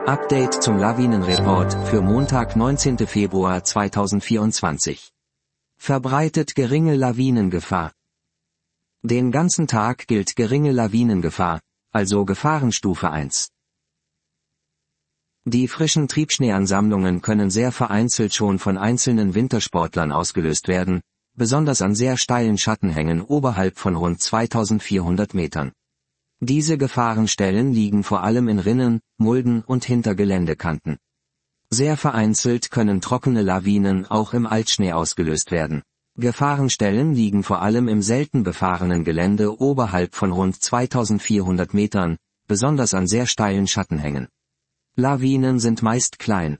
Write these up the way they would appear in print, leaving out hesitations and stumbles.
Update zum Lawinenreport für Montag 19. Februar 2024. Verbreitet geringe Lawinengefahr. Den ganzen Tag gilt geringe Lawinengefahr, also Gefahrenstufe 1. Die frischen Triebschneeansammlungen können sehr vereinzelt schon von einzelnen Wintersportlern ausgelöst werden, besonders an sehr steilen Schattenhängen oberhalb von rund 2400 Metern. Diese Gefahrenstellen liegen vor allem in Rinnen, Mulden und hinter Geländekanten. Sehr vereinzelt können trockene Lawinen auch im Altschnee ausgelöst werden. Gefahrenstellen liegen vor allem im selten befahrenen Gelände oberhalb von rund 2400 Metern, besonders an sehr steilen Schattenhängen. Lawinen sind meist klein.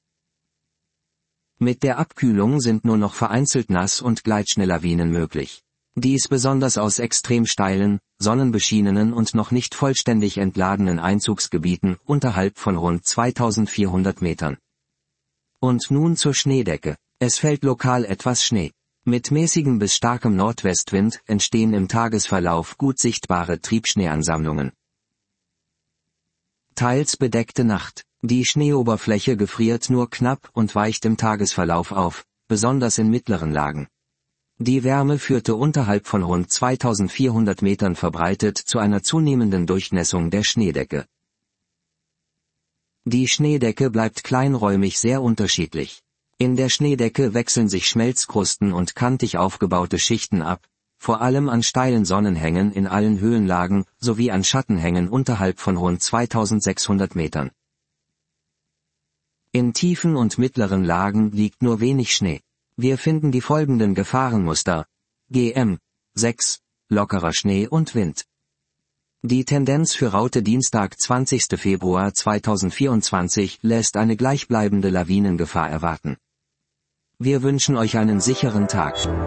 Mit der Abkühlung sind nur noch vereinzelt Nass- und Gleitschneelawinen möglich. Dies besonders aus extrem steilen, sonnenbeschienenen und noch nicht vollständig entladenen Einzugsgebieten unterhalb von rund 2400 Metern. Und nun zur Schneedecke. Es fällt lokal etwas Schnee. Mit mäßigem bis starkem Nordwestwind entstehen im Tagesverlauf gut sichtbare Triebschneeansammlungen. Teils bedeckte Nacht. Die Schneeoberfläche gefriert nur knapp und weicht im Tagesverlauf auf, besonders in mittleren Lagen. Die Wärme führte unterhalb von rund 2400 Metern verbreitet zu einer zunehmenden Durchnässung der Schneedecke. Die Schneedecke bleibt kleinräumig sehr unterschiedlich. In der Schneedecke wechseln sich Schmelzkrusten und kantig aufgebaute Schichten ab, vor allem an steilen Sonnenhängen in allen Höhenlagen sowie an Schattenhängen unterhalb von rund 2600 Metern. In tiefen und mittleren Lagen liegt nur wenig Schnee. Wir finden die folgenden Gefahrenmuster: GM 6, lockerer Schnee und Wind. Die Tendenz für Raute Dienstag 20. Februar 2024 lässt eine gleichbleibende Lawinengefahr erwarten. Wir wünschen euch einen sicheren Tag.